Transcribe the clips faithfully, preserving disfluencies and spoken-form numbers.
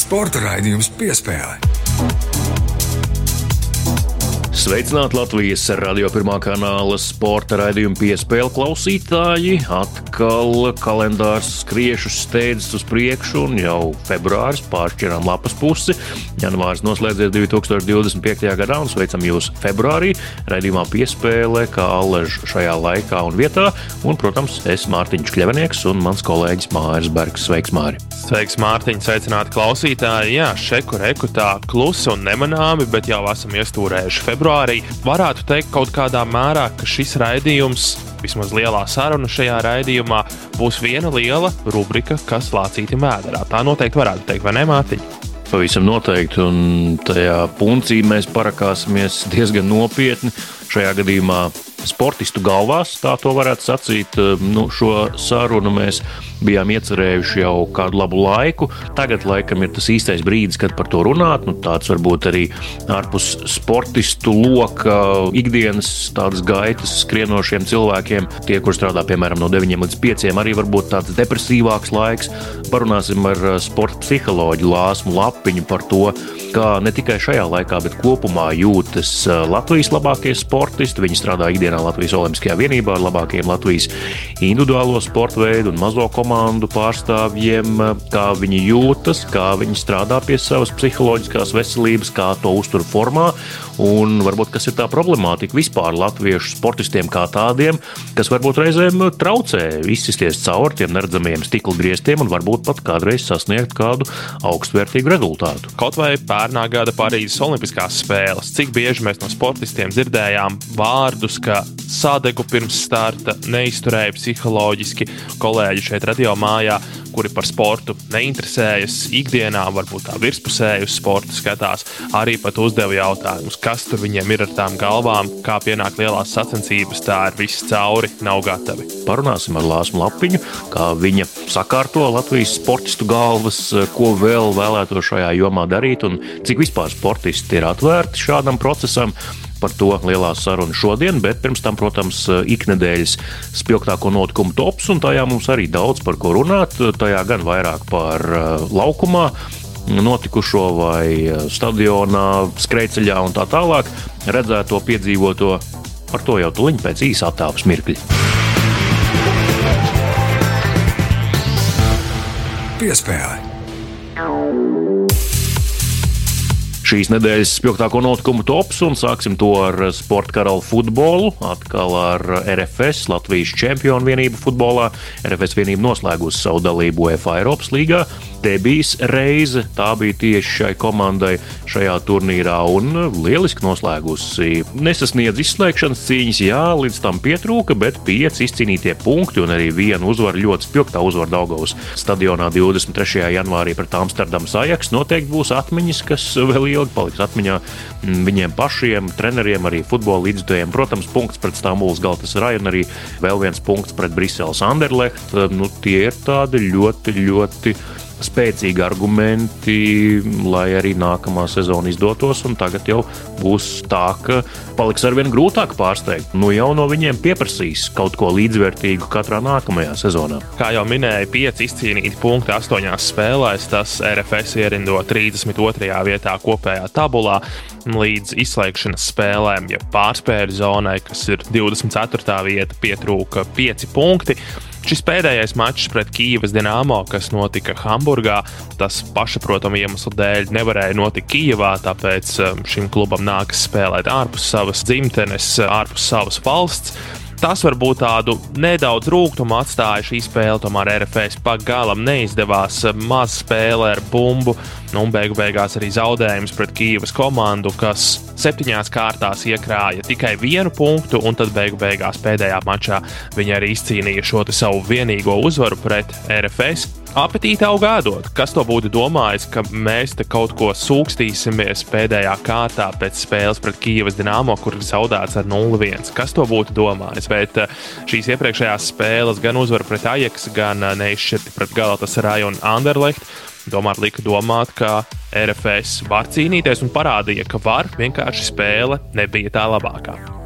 Sporta raidījums Piespēle. Sveicināti Latvijas Radio Pirmā kanāla sporta raidījuma Piespēle klausītāji. Atkal kalendārs skriešus steidzas uz priekšu un jau februāris pāršķirām lapas pusi. Janvāris noslēdzies divi tūkstoši divdesmit piektajā gadā un sveicam jūs februārī. Raidījumā Piespēle, kā allaž šajā laikā un vietā. Un, protams, es Mārtiņš Kļavinieks un mans kolēģis Māris Bergs. Sveiks, Māri! Sveiks, Mārtiņ, sveicināti klausītāji. Jā, šeku reku tā klusi un nemanāmi, bet jau esam iestūrējuši februārī. Varētu teikt kaut kādā mērā, ka šis raidījums, vismaz lielā saruna šajā raidījumā, būs viena liela rubrika, kas lācīti mēderā. Tā noteikti varētu teikt, vai ne, Mārtiņ? Pavisam noteikti, un tajā puncī mēs parakāsimies diezgan nopietni. Šajā gadījumā sportistu galvās, tā to varētu sacīt. Nu, šo sarunu mēs bijām iecerējuši jau kādu labu laiku. Tagad laikam ir tas īstais brīdis, kad par to runāt. Nu, tāds varbūt arī ārpus sportistu loka ikdienas tādas gaitas skrienošiem cilvēkiem. Tie, kur strādā piemēram no deviņiem līdz pieciem, arī varbūt tāds depresīvāks laiks. Parunāsim ar sporta psiholoģu Lāsmu Lapiņu par to, kā ne tikai šajā laikā, bet kopumā jūtas Latvijas labākie sportisti. Viņi strādā ikdienā Latvijas Olimpiskajā vienībā ar labākajiem Latvijas individuālo sporta veidu un mazo komandu pārstāvjiem, kā viņi jūtas, kā viņi strādā pie savas psiholoģiskās veselības, kā to uztur formā un varbūt kas ir tā problemātika vispār latviešu sportistiem kā tādiem, kas varbūt reizēm traucē izsisties cauri tiem neredzamajiem stikla griestiem un varbūt pat kādreiz sasniegt kādu augstvērtīgu rezultātu. Kaut vai pērnā gada Parīzes Olimpiskās spēles, cik bieži mēs no sportistiem dzirdējām vārdus, ka sadegu pirms starta, neizturēja psiholoģiski. Kolēģi šeit radio mājā, kuri par sportu neinteresējas ikdienā, varbūt tā virspusēji uz sportu skatās, arī pat uzdeva jautājumus, kas tur viņiem ir ar tām galvām, kā pienāk lielās sacensības, tā ir viss cauri, nav gatavi. Parunāsim ar Lāsmu Lapiņu, kā viņa sakārto Latvijas sportistu galvas, ko vēl vēlēto šajā jomā darīt un cik vispār sportisti ir atvērti šādam procesam. Par to lielā saruna šodien, bet pirms tam, protams, iknedēļas spilgtāko notikumu tops, un tajā mums arī daudz par ko runāt. Tajā gan vairāk par laukumā notikušo vai stadionā, skrejceļā un tā tālāk. Redzēto, piedzīvoto, par to jau tuliņ pēc īsa attāpas mirkļa. Piespēle. Šīs nedēļas spilgtāko notikumu tops un sāksim to ar sporta karalu futbolu, atkal ar R F S, Latvijas čempionu vienību futbolā. R F S vienība noslēgusi savu dalību UEFA Eiropas līgā. Te bijis reize, tā bija tieši šai komandai šajā turnīrā un lieliski noslēgusi. Nesasniedz izslēgšanas cīņas, jā, līdz tam pietrūka, bet pieci izcīnītie punkti un arī viena uzvara, ļoti spilgtā uzvara Daugavas stadionā divdesmit trešajā janvārī pret Amsterdamas Ajax. Noteikti būs atmiņas, kas vēl ilgi paliks atmiņā viņiem pašiem, treneriem, arī futbola līdzjutējiem. Protams, punkts pret Stambulas Galatasaray un arī vēl viens punkts pret Briseles Anderlecht. Nu, tie ir tādi ļoti, ļoti spēcīgi argumenti, lai arī nākamā sezona izdotos, un tagad jau būs tā, ka paliks arvien grūtāk pārsteigt. Nu jau no viņiem pieprasīs kaut ko līdzvērtīgu katrā nākamajā sezonā. Kā jau minēja, pieci izcīnīti punkti astoņās spēlēs, tas R F S ierindo trīsdesmit otrajā vietā kopējā tabulā līdz izslēgšanas spēlēm, ja pārspēļu zonai, kas ir divdesmit ceturtā vieta, pietrūka pieci punkti. Šis pēdējais mačs pret Kijevas Dinamo, kas notika Hamburgā, tas pašsaprotamu iemeslu dēļ nevarēja notikt Kijevā, tāpēc šim klubam nākas spēlēt ārpus savas dzimtenes, ārpus savas valsts. Tas varbūt tādu nedaudz rūgtumu atstāja šī spēle, tomēr R F S pagalam neizdevās, maz spēle ar bumbu, nu, un beigu beigās arī zaudējums pret Kijevas komandu, kas septiņās kārtās iekrāja tikai vienu punktu, un tad beigu beigās pēdējā mačā viņi arī izcīnīja šo te savu vienīgo uzvaru pret R F S. Apetīti aug ēdot. Kas to būtu domājis, ka mēs te kaut ko sūkstīsimies pēdējā kārtā pēc spēles pret Kijevas Dinamo, kur ir zaudēts ar nulle viens? Kas to būtu domājis? Bet šīs iepriekšējās spēles, gan uzvara pret Ajax, gan neizšķirti pret Galatasaray un Anderlecht, domāt lika domāt, ka R F S var cīnīties un parādīja, ka var, vienkārši spēle nebija tā labākā.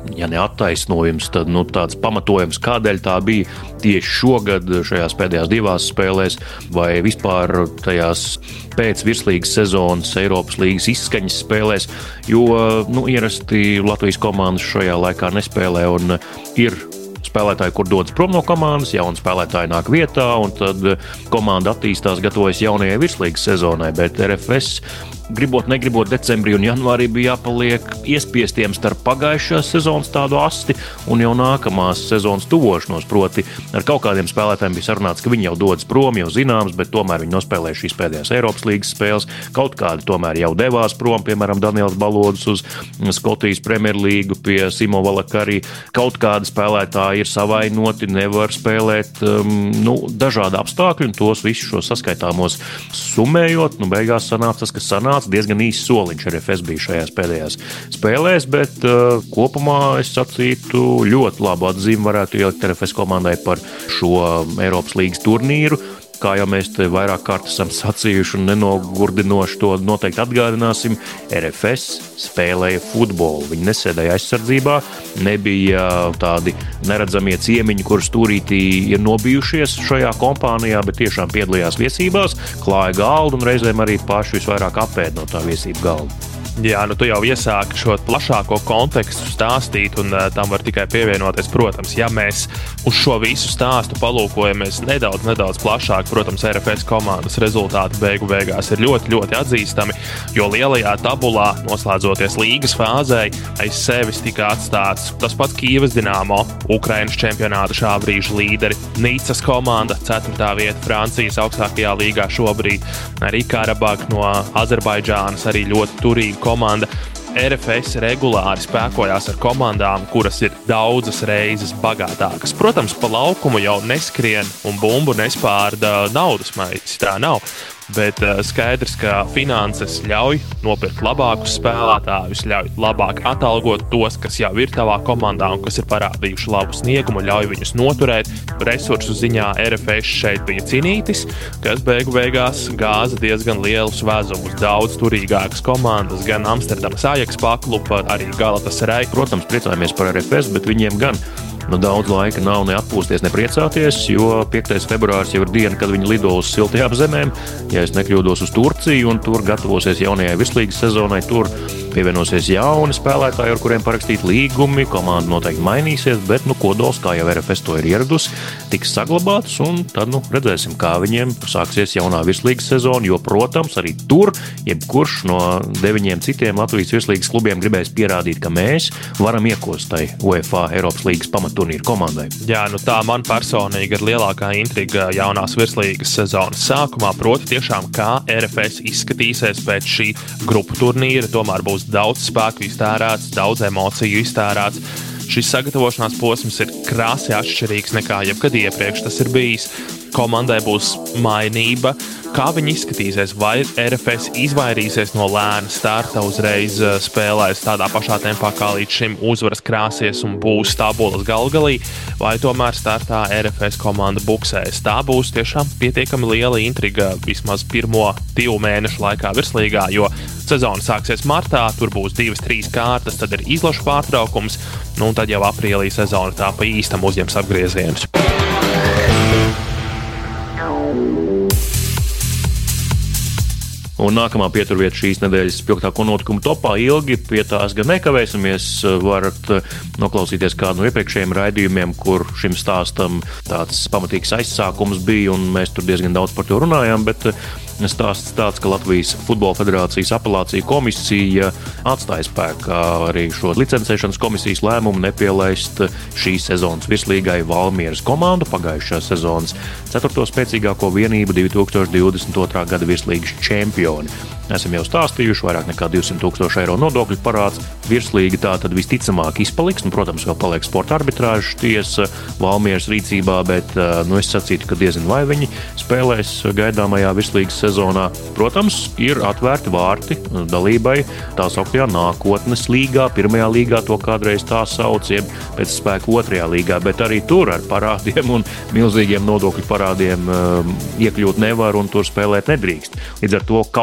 ja ne attaisnojums, tad nu, tāds pamatojums, kādēļ tā bija tieši šogad šajās pēdējās divās spēlēs vai vispār tajās pēc virslīgas sezonas Eiropas līgas izskaņas spēlēs, jo nu, ierasti Latvijas komandas šajā laikā nespēlē un ir spēlētāji, kur dodas prom no komandas, jauni spēlētāji nāk vietā, un tad komanda attīstās, gatavojas jaunajai virslīgas sezonai, bet R F S gribot, negribot, decembrī un janvārī bija jāpaliek iespiestiem starp pagājušās sezonas tādu asti un jau nākamās sezonas tuvošanos, proti ar kaut kādiem spēlētājiem bija sarunāts, ka viņi jau dodas prom, jau zināms, bet tomēr viņi nospēlēja šīs pēdējās Eiropas līgas spēles, kaut kādi tomēr jau devās prom, piemēram, Daniels Balodis uz Skotijas Premjerlīgu pie Simo Valakarī, kaut kādi spēlētāji ir savainoti, nevar spēlēt, um, nu, dažādi apstākļi, un tos visus šos saskaitāmos summējot, nu, beigās sanāca tas, kas sanāca, diezgan īsts soliņš R F S bija šajās pēdējās spēlēs, bet uh, kopumā es sacītu ļoti labu atzīmi varētu ielikt R F S komandai par šo Eiropas līgas turnīru. Kā jau mēs te vairāk kārt esam sacījuši un nenogurdinoši to noteikti atgādināsim, R F S spēlēja futbolu. Viņi nesēdēja aizsardzībā, nebija tādi neredzamie ciemiņi, kur stūrītī ir nobijušies šajā kompānijā, bet tiešām piedalījās viesībās, klāja galdu un reizēm arī paši visvairāk apēd no tā viesību galda. Jā, nu tu jau iesāki šo plašāko kontekstu stāstīt, un uh, tam var tikai pievienoties, protams, ja mēs uz šo visu stāstu palūkojamies nedaudz, nedaudz plašāk, protams, R F S komandas rezultāti beigu beigās ir ļoti, ļoti atzīstami, jo lielajā tabulā, noslēdzoties līgas fāzei, aiz sevis tika atstāts tas pats Kīvas Dinamo, Ukrainas čempionāta šā brīža līderi, Nicas komanda, ceturtā vieta Francijas augstākajā līgā šobrīd, arī Karabakh no Azerbaidžānas, arī ļoti turīga komanda. R F S regulāri spēkojās ar komandām, kuras ir daudzas reizes bagātākas. Protams, pa laukumu jau neskrien un bumbu nespārda naudas maitis, tā nav. Bet skaidrs, ka finanses ļauj nopirkt labākus spēlētājus, ļauj labāk atalgot tos, kas jau ir tavā komandā un kas ir parādījuši labu sniegumu, ļauj viņus noturēt. Resursu ziņā R F S šeit bija cinītis, kas beigu beigās gāza diezgan lielus vezumus. Daudz turīgākas komandas, gan Amsterdamas Ajax paklupa, arī Galatasaray. Protams, priecājamies par R F S, bet viņiem gan nu, daudz laika nav ne atpūsties, ne priecāties, jo piektais februārs jau ir diena, kad viņi lido uz siltajām zemēm, ja es nekļūdos uz Turciju, un tur gatavosies jaunajai virslīgas sezonai. Tur pievienosies jauni spēlētāji, ar kuriem parakstīt līgumi, komanda noteikti mainīsies, bet nu, kodols, kā jau R F S to ir ieradusi, tiks saglabāts, un tad nu, redzēsim, kā viņiem sāksies jaunā virslīgas sezona, jo, protams, arī tur, jebkurš no deviņiem citiem Latvijas virslīgas klubiem gribēs pierādīt, ka mēs varam iekost tai UEFA Eiropas līgas pamatturnīru komandai. Jā, nu tā man personīgi ir lielākā intriga jaunās virslīgas sezonas sākumā, proti tiešām, kā R F S izskatīsies pēc šī grupu turnīra, tomēr būs daudz spēku iztērēts, daudz emociju iztērēts. Šis sagatavošanās posms ir krāsi atšķirīgs nekā jebkad iepriekš tas ir bijis. Komandai būs mainība. Kā viņi izskatīsies? Vai R F S izvairīsies no lēna starta, uzreiz spēlēs tādā pašā tempā, kā līdz šim uzvaras krāsies un būs tabulas galgalī, vai tomēr startā R F S komanda buksēs? Tā būs tiešām pietiekami liela intriga vismaz pirmo divu mēnešu laikā virslīgā, jo sezona sāksies martā, tur būs divas, trīs kārtas, tad ir izlašu pārtraukums, nu un tad jau aprīlī sezona tā pa īstam uzņems apgriezienus. Un nākamā pieturvieta šīs nedēļas spilgtāko notikumu topā ilgi pie tās gan nekavēsimies. Varat noklausīties kādu no iepriekšējiem raidījumiem, kur šim stāstam tāds pamatīgs aizsākums bija, un mēs tur diezgan daudz par to runājām, bet stāsts tāds, ka Latvijas Futbola Federācijas apelācija komisija atstāja spēkā arī šo licencēšanas komisijas lēmumu nepielaist šīs sezonas virslīgai Valmieras komandu, pagājušās sezonas ceturto spēcīgāko vienību divi tūkstoši divdesmit otrā gada virslīgas čempioni. Esam jau stāstījuši, vairāk nekā divsimt tūkstoši eiro nodokļu parāds. Virslīga tā tad visticamāk izpaliks, nu, protams, vēl paliek sporta arbitrāžas tiesa Valmieras rīcībā, bet nu, es sacītu, ka diezin vai viņi spēlēs gaidāmajā virslīgas sezonā. Protams, ir atvērti vārti dalībai tā sauktajā nākotnes līgā, pirmajā līgā to kādreiz tā sauc, jeb pēc spēka otrajā līgā, bet arī tur ar parādiem un milzīgiem nodokļu parādiem um, iekļūt nevar un tur spēlēt nedrīkst. Līdz ar to kaut kas viņiem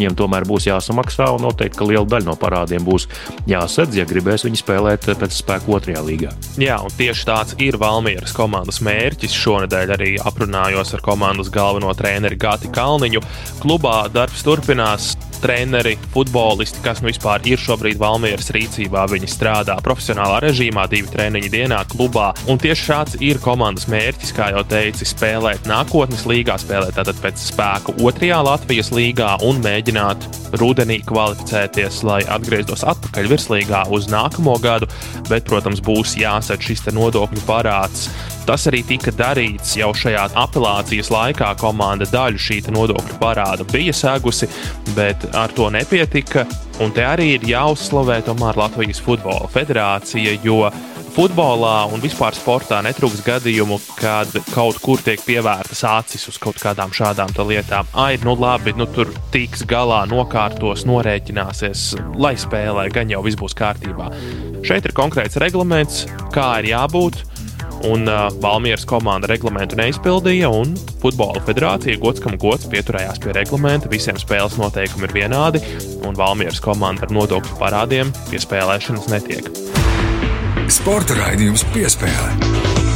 viņiem tomēr būs jāsamaksā, un noteikti, ka liela daļa no parādiem būs jāsadz, ja gribēs viņi spēlēt pēc spēku otrajā līgā. Jā, un tieši tāds ir Valmieras komandas mērķis. Šonedēļ arī aprunājos ar komandas galveno treneri Gati Kalniņu. Klubā darbs turpinās. Treneri, futbolisti, kas nu vispār ir šobrīd Valmieras rīcībā, viņi strādā profesionālā režīmā, divi treniņi dienā klubā. Un tieši šāds ir komandas mērķis, kā jau teici, spēlēt nākotnes līgā, spēlēt tātad pēc spēka otrajā Latvijas līgā un mēģināt rudenī kvalificēties, lai atgrieztos atpakaļ virslīgā uz nākamo gadu, bet, protams, būs jāsaka šis te nodokļu parāds. Tas arī tika darīts jau šajā apelācijas laikā. Komanda daļu šī nodokļu parāda bija segusi, bet ar to nepietika. Un te arī ir jāuzslavē tomēr Latvijas futbola federācija, jo futbolā un vispār sportā netrūks gadījumu, kad kaut kur tiek pievērtas acis uz kaut kādām šādām lietām. Ai, nu labi, nu tur tiks galā, nokārtos, norēķināsies, lai spēlē, gan jau viss būs kārtībā. Šeit ir konkrēts reglaments, kā ir jābūt. Un uh, Valmieras komanda reglamentu neizpildīja, un futbola federācija gods kam gods pieturējās pie reglamenta. Visiem spēles noteikumi ir vienādi, un Valmieras komanda ar nodokļu parādiem pie spēlēšanas netiek. Sporta raidījums Piespēle.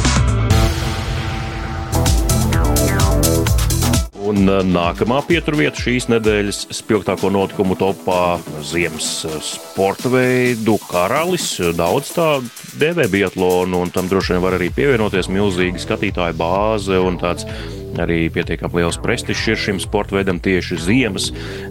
Un nākamā pieturvieta šīs nedēļas spilgtāko notikumu topā ziemas sporta veidu karalis. Daudz tā dēvē biatlonu, un tam droši vien var arī pievienoties milzīga skatītāju bāze un tāds arī pietiekami liels prestižs ir šim sporta veidam tieši ziemas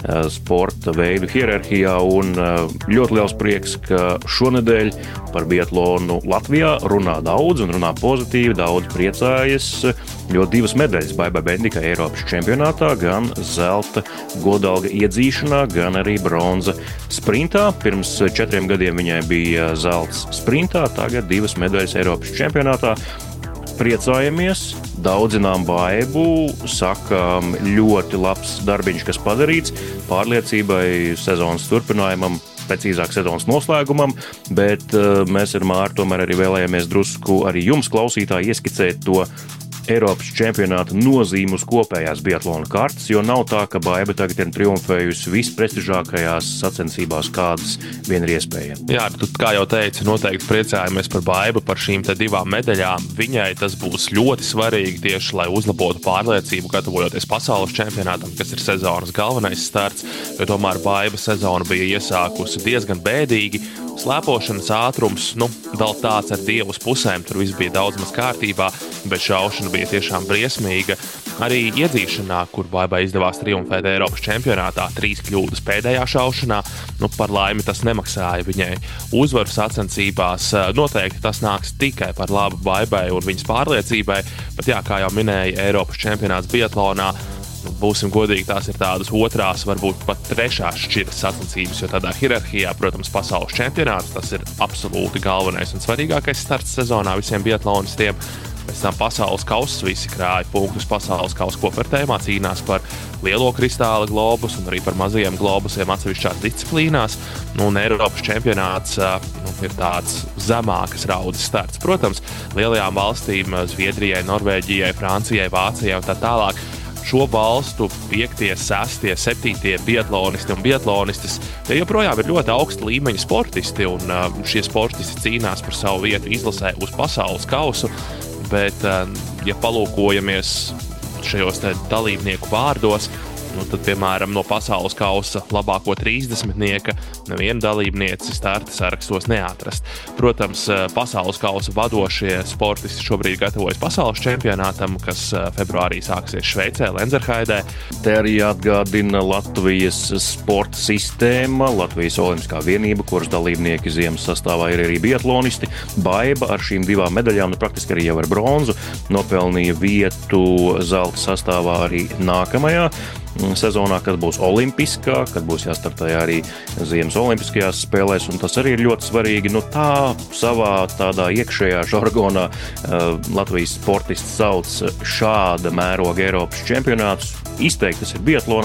sporta veidu hierarhijā, un ļoti liels prieks, ka šonedēļ par biatlonu Latvijā runā daudz un runā pozitīvi, daudz priecājas, jo divas medaļas Baibai Bendikai Eiropas čempionātā, gan zelta godalga iedzīšanā, gan arī bronza sprintā. Pirms četriem gadiem viņai bija zelts sprintā, tagad divas medaļas Eiropas čempionātā. Priecājamies, daudzinām Baibu, sakām ļoti labs darbiņš, kas padarīts, pārliecībai, sezonas turpinājumam, precīzāk sezonas noslēgumam, bet uh, mēs ar Māru tomēr arī vēlējāmies drusku arī jums, klausītāji, ieskicēt to Eiropas čempionāta nozīmu uz kopējās biatlona kartes, jo nav tā, ka Baiba tagad ir triumfējusi visprestižākajās sacensībās, kādas vien ir iespējams. Jā, tu, kā jau teici, noteikti priecājamies par Baibu, par šīm te divām medaļām. Viņai tas būs ļoti svarīgi tieši, lai uzlabotu pārliecību, gatavojoties pasaules čempionātam, kas ir sezonas galvenais starts, jo tomēr Baiba sezona bija iesākusi diezgan bēdīgi. Slēpošanas ātrums, nu, vēl tāds ar dievu uz pusēm, tur viss bija daudz maz kārtībā, bet šaušana bija tiešām briesmīga. Arī iedzīšanā, kur Baibai izdevās triumfēt Eiropas čempionātā, trīs kļūdas pēdējā šaušanā, nu, par laimi tas nemaksāja viņai uzvaru sacensībās. Noteikti tas nāks tikai par labu Baibai un viņas pārliecībai, bet jā, kā jau minēja, Eiropas čempionāts biatlonā, būsim godīgi, tās ir tādas otrās, varbūt pat trešās šķiras sacensības, jo tādā hierarhijā, protams, pasaules čempionāts, tas ir absolūti galvenais un svarīgākais starts sezonā visiem biatlonistiem. Pēc tam pasaules kauss, visi krāja punktus pasaules kausa kopvērtējumā, cīnās par lielo kristāla globus un arī par mazajiem globusiem atsevišķās disciplīnās. Nu, un Eiropas čempionāts nu, ir tāds zemākas raudas starts. Protams, lielajām valstīm, Zviedrijai, Norvēģijai, Francijai, Vācijai un tā tālāk, šo valstu piektie, sestie, septītie biatlonisti un biatlonistas, tie joprojām ir ļoti augsta līmeņa sportisti, un uh, šie sportisti cīnās par savu vietu izlasē uz pasaules kausu, bet, uh, ja palūkojamies šajos te dalībnieku vārdos, nu, tad, piemēram, no pasaules kausa labāko trīsdesmitnieka neviena dalībniece starta sarakstos neatrast. Protams, pasaules kausa vadošie sportisti šobrīd gatavojas pasaules čempionātam, kas februārī sāksies Šveicē, Lenzerheidē. Te arī atgādina Latvijas sporta sistēma, Latvijas olimpiskā vienība, kuras dalībnieki ziemas sastāvā ir arī biatlonisti. Baiba ar šīm divām medaļām, nu, praktiski arī jau ar bronzu, nopelnīja vietu zelta sastāvā arī nākamajā sezonā, kad būs olimpiskā, kad būs jāstartē arī ziemas olimpiskajās spēlēs, un tas arī ir ļoti svarīgi. Nu, tā savā tādā iekšējā žargonā uh, Latvijas sportists sauc šāda mēroga Eiropas čempionātus. Izteikti tas ir biatlonā,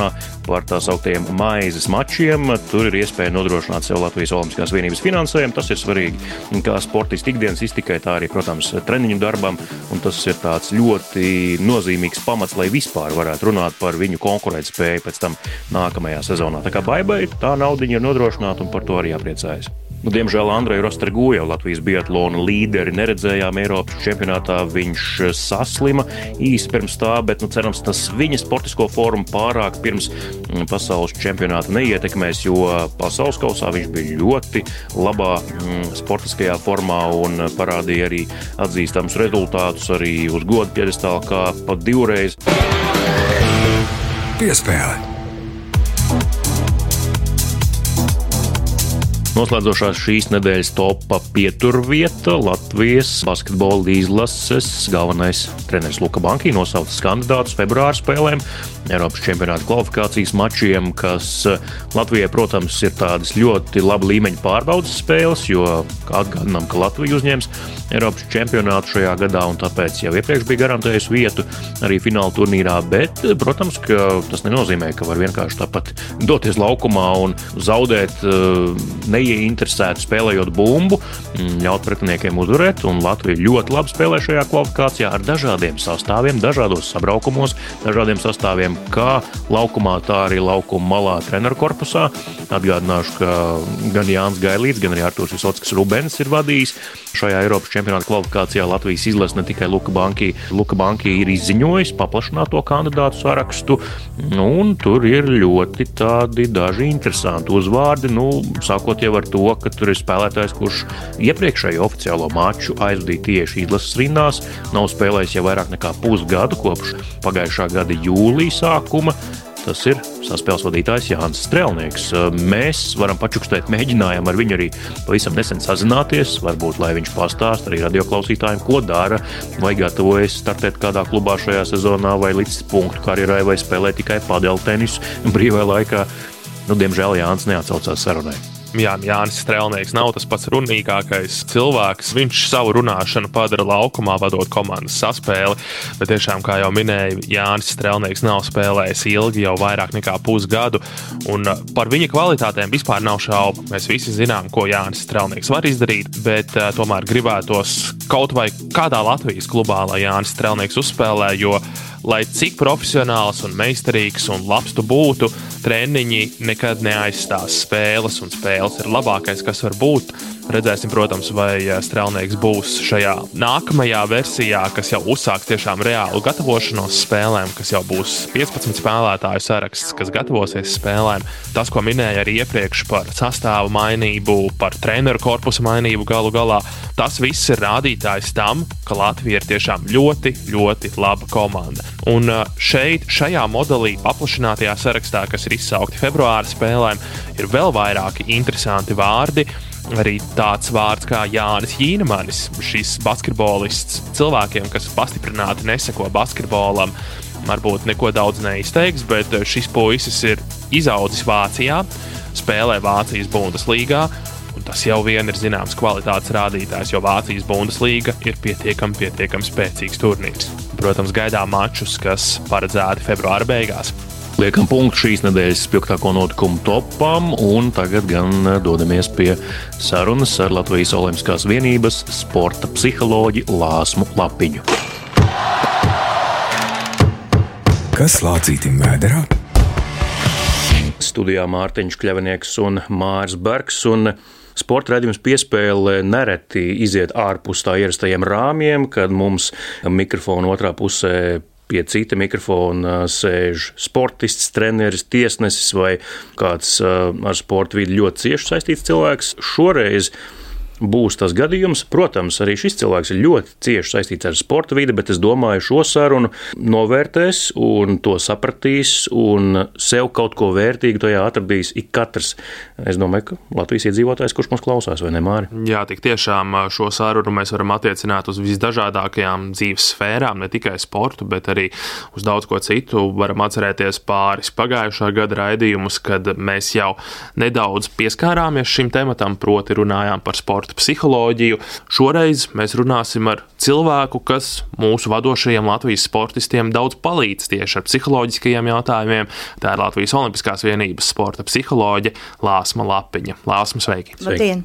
par tā sauktiem maizes mačiem. Tur ir iespēja nodrošināt sev Latvijas Olimpiskās vienības finansējumu. Tas ir svarīgi kā sportisti ikdienas iztikai, tā arī, protams, treniņu darbam. Un tas ir tāds ļoti nozīmīgs pamats, lai vispār varētu runāt par viņu konkurētspēju pēc tam nākamajā sezonā. Tā kā baibai tā naudiņa ir nodrošināta un par to arī jāpriecājas. Nu, diemžēl Andreju Rostergujevu, Latvijas biatlona līderi, neredzējām Eiropas čempionātā. Viņš saslima īsi pirms tā, bet nu, cerams, tas viņa sportisko formu pārāk pirms pasaules čempionāta neietekmēs, jo pasaules kausā viņš bija ļoti labā mm, sportiskajā formā un parādīja arī atzīstams rezultātus arī uz goda pjedestāla kā pat divreiz. Piespēle. Noslēdzošās šīs nedēļas topa pieturvieta Latvijas basketbola izlases galvenais treneris Luka Banki nosaucis kandidātus februāra spēlēm, Eiropas čempionāta kvalifikācijas mačiem, kas Latvijai, protams, ir tādas ļoti laba līmeņa pārbaudas spēles, jo atgādinām, ka Latvija uzņems Eiropas čempionātu šajā gadā un tāpēc jau iepriekš bija garantējusi vietu arī fināla turnīrā, bet, protams, ka tas nenozīmē, ka var vienkārši tāpat doties laukumā un zaudēt neieinteresētu spēlējot bumbu, ļaut pretiniekiem uzvarēt, un Latvija ļoti labi spēlē šajā kvalifikācijā ar dažādiem sastāviem, dažādos sabraukumos, dažādiem sastāviem, kā laukumā, tā arī laukuma malā treneru korpusā. Atgādināšu, ka gan Jānis Gailīts, gan arī Artūrs Visockis Rubens ir vadījis šajā Eiropas čempionāta kvalifikācijā Latvijas izlase, ne tikai Luka Banki. Luka Banki ir izziņojis paplašināto kandidātu sarakstu, un tur ir ļoti tādi daži interesanti uzvārdi, nu, sākot jau ar to, ka tur ir spēlētājs, kurš iepriekšējo oficiālo maču aizvadīja tieši izlases rindās, nav spēlējis jau vairāk nekā pusgadu kopš pagājušā gada jūlija sākuma. Tas ir saspēles vadītājs Jānis Strelnieks. Mēs varam pačukstēt, mēģinājām ar viņu arī pavisam nesen sazināties, varbūt, lai viņš pastāst arī radioklausītājiem, ko dara, vai gatavojas startēt kādā klubā šajā sezonā, vai līdz punktu karjerai, vai spēlē tikai padelu tenisu brīvajā laikā. Nu, diemžēl Jānis neatsaucās sarunai. Jā, Jānis Strelnieks nav tas pats runīgākais cilvēks. Viņš savu runāšanu padara laukumā, vadot komandas saspēli, bet tiešām, kā jau minēju, Jānis Strelnieks nav spēlējis ilgi, jau vairāk nekā pusgadu, un par viņa kvalitātēm vispār nav šaubu. Mēs visi zinām, ko Jānis Strelnieks var izdarīt, bet uh, tomēr gribētos kaut vai kādā Latvijas klubā, lai Jānis Strelnieks uzspēlē, jo lai cik profesionāls un meistarīgs un labs tu būtu, treniņi nekad neaizstās spēles, un spēles ir labākais, kas var būt. Redzēsim, protams, vai Strelnieks būs šajā nākamajā versijā, kas jau uzsāks tiešām reālu gatavošanos spēlēm, kas jau būs piecpadsmit spēlētāju saraksts, kas gatavosies spēlēm. Tas, ko minēja arī iepriekš par sastāvu mainību, par treneru korpusu mainību galu galā, tas viss ir rādītājs tam, ka Latvija ir tiešām ļoti, ļoti laba komanda. Un šeit, šajā modelī, paplašinātajā sarakstā, kas ir izsaukti februāra spēlēm, ir vēl vairāki interesanti vārdi. Arī tāds vārds kā Jānis Jīnemanis, šis basketbolists cilvēkiem, kas pastiprināti neseko basketbolam, varbūt neko daudz neizteiks, bet šis puisis ir izaudzis Vācijā, spēlē Vācijas Bundeslīgā, un tas jau vien ir zināms kvalitātes rādītājs, jo Vācijas Bundeslīga ir pietiekami, pietiekami spēcīgs turnīrs. Protams, gaidām mačus, kas paredzēti februāra beigās. Liekam punktu šīs nedēļas spilgtāko notikumu topam, un tagad gan dodamies pie sarunas ar Latvijas Olimpiskās vienības sporta psiholoģi Lāsmu Lapiņu. Kas Lācītim vēderā? Studijā Mārtiņš Kļavinieks un Māris Bergs, un sporta raidījums Piespēle nereti iziet ārpus tā ierastajiem rāmjiem, kad mums mikrofona otrā pusē pie cita mikrofona sēž sportists, treneris, tiesnesis vai kāds ar sporta vidi ļoti cieši saistīts cilvēks. Šoreiz būs tas gadījums. Protams, arī šis cilvēks ir ļoti cieši saistīts ar sporta vidi, bet es domāju, šo sarunu novērtēs un to sapratīs un sev kaut ko vērtīgu tajā atradīs ik katrs. Es domāju, ka Latvijas iedzīvotājs, kurš mums klausās, vai ne, Māri? Jā, tik tiešām šo sarunu mēs varam attiecināt uz visdažādākajām dzīves sfērām, ne tikai sportu, bet arī uz daudz ko citu. Varam atcerēties pāris pagājušā gada raidījumus, kad mēs jau nedaudz pieskārāmies šim tematam, proti runājām par sporta sporta psiholoģiju. Šoreiz mēs runāsim ar cilvēku, kas mūsu vadošajiem Latvijas sportistiem daudz palīdz tieši ar psiholoģiskajiem jautājumiem. Tā ir Latvijas Olimpiskās vienības sporta psiholoģe Lāsma Lapiņa. Lāsma, sveiki! Labdien!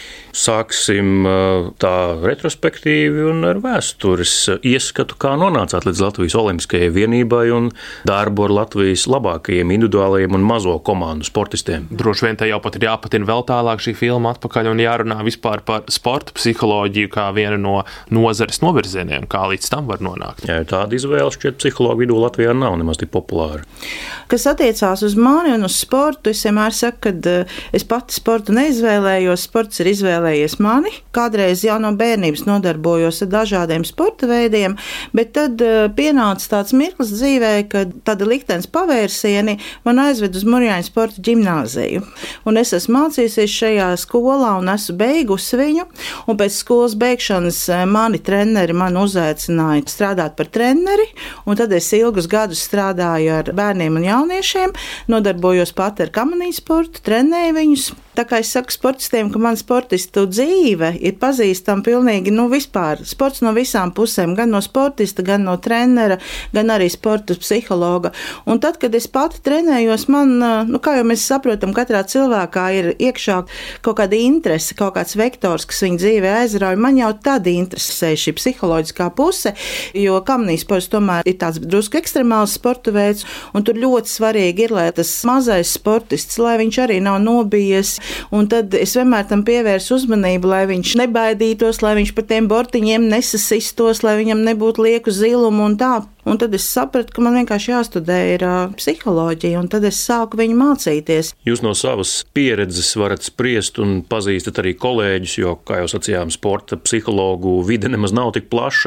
Sāksim tā retrospektīvi un ar vēstures ieskatu, kā nonācāt līdz Latvijas Olimpiskajai vienībai un darbu ar Latvijas labākajiem individuālajiem un mazo komandu sportistiem. Droši vien te jau pat ir jāpatina vēl tālāk šī filma atpakaļ un jārunā vispār par sporta psiholoģiju kā vienu no nozares novirzieniem, kā līdz tam var nonākt. Jā, tāda izvēle šķiet psihologu vidū Latvijā nav nemaz tik populāra. Kas attiecās uz mani un uz sportu, es vienmēr saku, ka es pati sportu neizvēlējos, sports ir izvēlējies mani. Kādreiz jau no bērnības nodarbojos ar dažādiem sporta veidiem, bet tad pienāca tāds mirklis dzīvē, kad tāda liktenes pavērsieni man aizved uz Murjāņu sporta ģimnāziju. Un es esmu mācījusies šajā skolā un esmu beigusi viņu, un pēc skolas beigšanas mani treneri man uzaicināja strādāt par treneri, un tad es ilgus gadus strādāju ar bērniem un jauniešiem, nodarbojos pat ar kamanīju sportu, trenēju viņus. Tā kā es saku sportistiem, ka man sportistu dzīve ir pazīstama pilnīgi, nu vispār, sports no visām pusēm, gan no sportista, gan no trenera, gan arī sporta psihologa. Un tad, kad es pati trenējos, man, nu kā jau mēs saprotam, katrā cilvēkā ir iekšā kaut kāda interese, kaut kāds vektors, kas viņa dzīvē aizrauja. Man jau tad interesē šī psiholoģiskā puse, jo kamanīs sports tomēr ir tāds drusku ekstremāls sporta veids, un tur ļoti svarīgi ir, lai tas mazais sportists, lai viņš arī nav nobijies. Un tad es vienmēr tam pievērsu uzmanību, lai viņš nebaidītos, lai viņš pa tiem bortiņiem nesasistos, lai viņam nebūtu lieku zilumu un tā. Un tad es sapratu, ka man vienkārši jāstudē ir uh, psiholoģija, un tad es sāku viņu mācīties. Jūs no savas pieredzes varat spriest un pazīstat arī kolēģus, jo, kā jau sacījām, sporta psihologu vide nemaz nav tik plaša.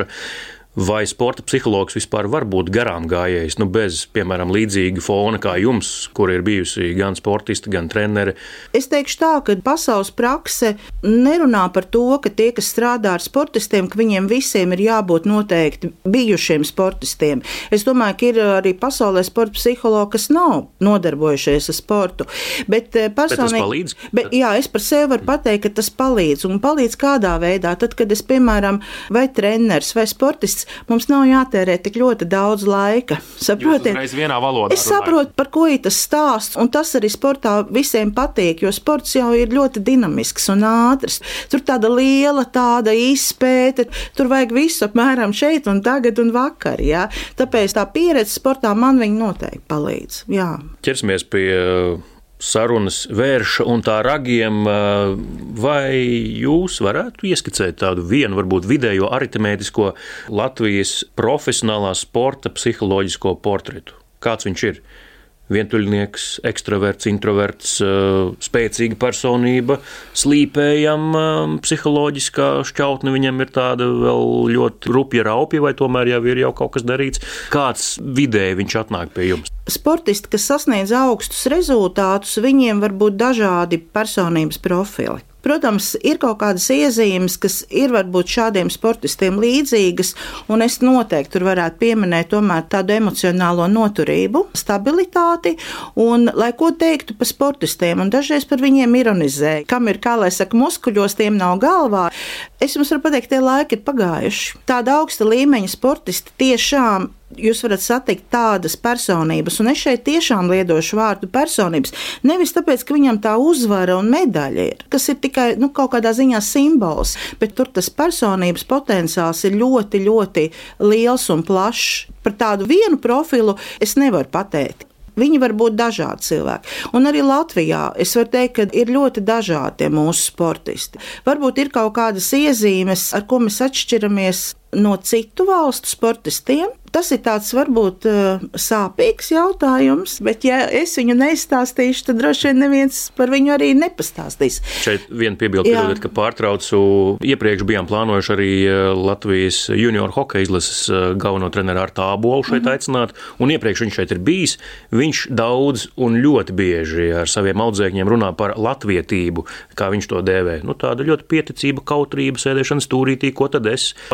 Vai sporta psihologs vispār var būt garām gājējs, nu bez, piemēram, līdzīga fona kā jums, kur ir bijusi gan sportisti, gan treneri? Es teikšu tā, ka pasaules prakse nerunā par to, ka tie, kas strādā ar sportistiem, ka viņiem visiem ir jābūt noteikti bijušiem sportistiem. Es domāju, ka ir arī pasaulē sporta psihologi, kas nav nodarbojušies ar sportu. Bet, personīgi, bet tas palīdz? Bet, jā, es par sevi varu pateikt, ka tas palīdz. Un palīdz kādā veidā? Tad, kad es, piemēram, vai treneris, vai sportists, mums nav jātērē tik ļoti daudz laika. Saprotiet? Jūs uzreiz vienā valodā Es saprotu, par ko ir tas stāsts, un tas arī sportā visiem patīk, jo sports jau ir ļoti dinamisks un ātrs. Tur tāda liela tāda izpēte, tur vajag visu apmēram šeit un tagad un vakar, jā. Tāpēc tā pieredze sportā man viņa noteikti palīdz, jā. Ķersimies pie sarunas vērša un tā ragiem, vai jūs varētu ieskicēt tādu vienu, varbūt vidējo aritmētisko Latvijas profesionālā sporta psiholoģisko portretu? Kāds viņš ir? Vientuļnieks, ekstraverts, introverts, spēcīga personība, slīpējama psiholoģiskā šķautne, viņam ir tāda vēl ļoti rupja raupja, vai tomēr jau ir jau kaut kas darīts? Kāds vidēji viņš atnāk pie jums? Sportisti, kas sasniedz augstus rezultātus, viņiem var būt dažādi personības profili. Protams, ir kaut kādas iezīmes, kas ir varbūt šādiem sportistiem līdzīgas, un es noteikti tur varētu pieminēt tomēr tādu emocionālo noturību, stabilitāti, un, lai ko teiktu par sportistiem, un dažreiz par viņiem ironizē, kam ir, kā lai saka, muskuļos, tiem nav galvā. Es jums varu pateikt, tie laiki ir pagājuši. Tāda augsta līmeņa sportisti tiešām jūs varat satikt tādas personības, un es šeit tiešām liedošu vārdu personības, nevis tāpēc, ka viņam tā uzvara un medaļa ir, kas ir tikai, nu, kaut kādā ziņā simbols, bet tur tas personības potenciāls ir ļoti, ļoti liels un plašs. Par tādu vienu profilu es nevaru pateikt. Viņi var būt dažādi cilvēki. Un arī Latvijā es varu teikt, ka ir ļoti dažādi tie mūsu sportisti. Varbūt ir kaut kādas iezīmes, ar ko mēs atšķiramies no citu valstu sportistiem. Tas ir tāds varbūt sāpīgs jautājums, bet ja es viņu neizstāstīšu, tad droši vien neviens par viņu arī nepastāstīs. Šeit viena piebilde, piedodiet, ka pārtraucu. Iepriekš bijām plānojuši arī Latvijas junior hokeja izlases galveno treneru Artu Ābolu šeit mm-hmm. aicināt, un iepriekš viņš šeit ir bijis. Viņš daudz un ļoti bieži ar saviem audzēkņiem runā par latvietību, kā viņš to dēvē. Nu, tāda ļoti pieticība, kautrība, sēdēšana stūrītī, ko tad es par tādām